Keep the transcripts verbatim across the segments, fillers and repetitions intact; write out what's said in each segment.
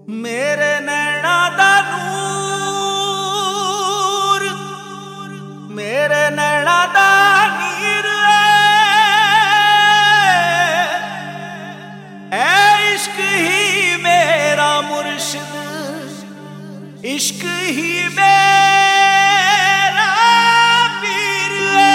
मेरे नैना दा नूर, मेरे नैना दा नीर ऐ इश्क ही मेरा मुर्शिद, इश्क ही मेरा पीर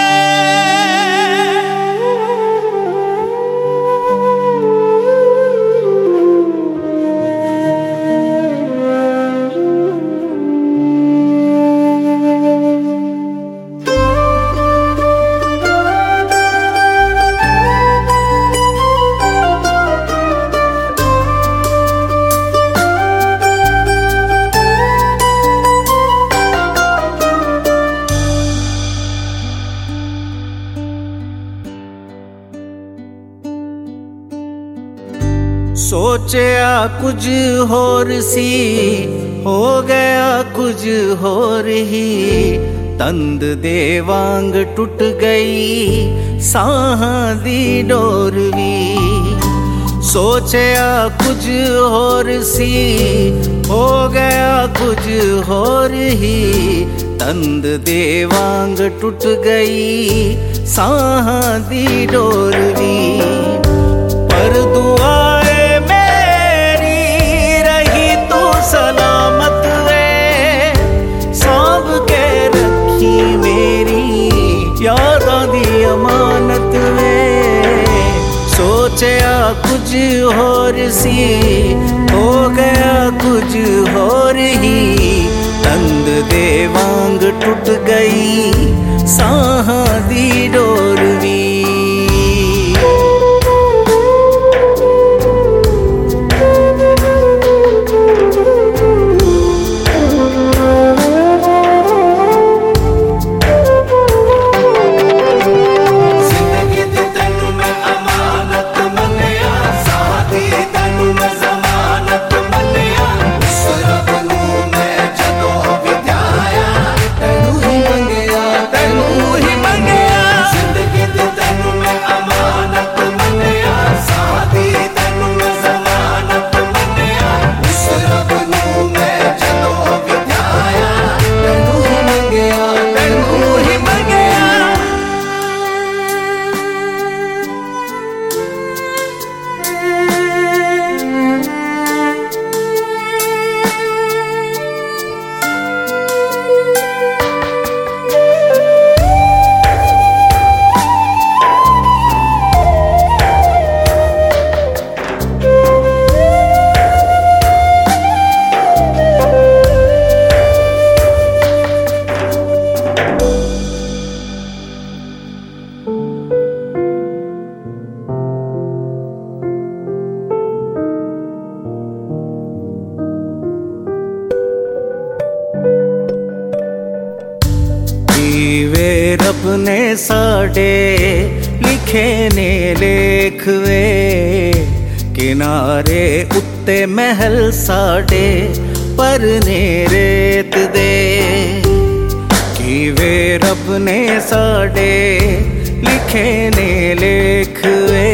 सोचा कुछ होर सी, हो गया कुछ होर ही। तंद दे वांग टुट गई साहां दी डोर वी। सोचा कुछ होर सी, हो गया कुछ होर ही। तंद दे वांग टुट गई साहां दी डोर वी। पर दुआ सलामत वे सांभ के रखी मेरी यादां दी अमानत वे। सोचा कुछ होर सी, हो गया कुछ होर ही। तंद दे वांग टुट गई साहां दी डोर वी। रब ने साडे लिखे ने लेख वे। किनारे उत्ते महल साडे पर ने रेत दे। कि वे रब ने साडे लिखे ने लेख वे।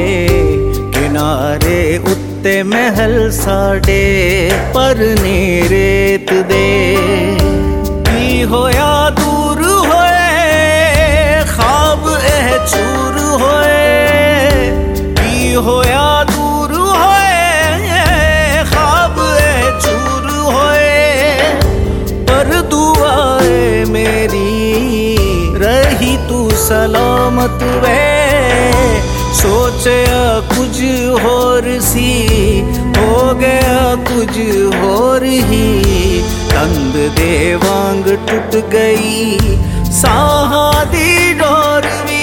किनारे उत्ते महल साडे पर ने रेत दे। की होया दूर होए ख्वाब एह चूर होए। की होया दूर होए ख्वाब एह चूर होए। पर दुआए मेरी रही तू सलामत वे। सोचा कुछ होर सी, हो गया कुछ होर ही। तंद दे वांग टुट गई साहां दी डोर वी।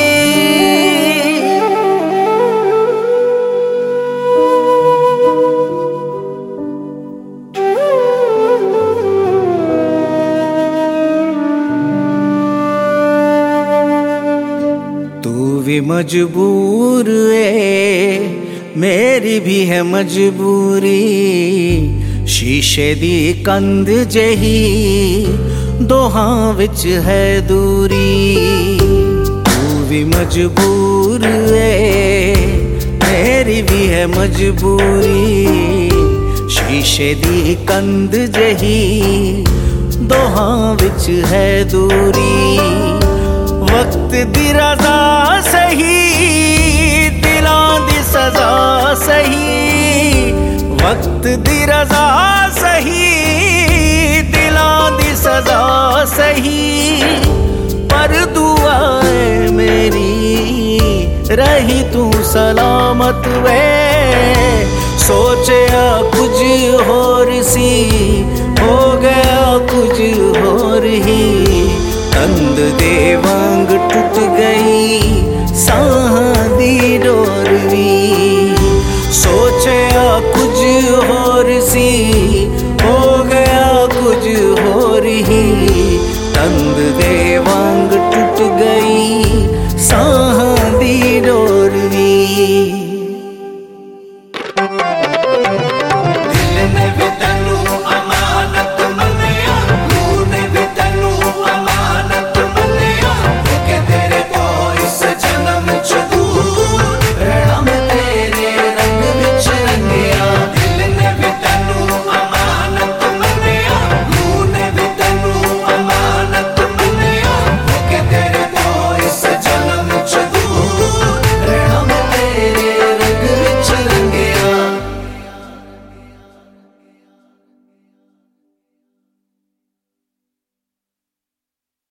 तू भी मजबूर है, मेरी भी है मजबूरी। शीशे दी कंध जही दोहां विच है दूरी। तू भी मजबूर है, मेरी भी है मजबूरी। शीशे दी कंध जही दोहां विच है दूरी। वक्त दी रज़ा सही दिलां दी सज़ा सही, वक्त दी रज़ा सही दिलां दी सज़ा सही। पर दुआ है मेरी रही तू सलामत वे, सोचा कुछ होर सी हो गया कुछ होर ही। तंद दे वांग टूट गई साहां दी डोर वी।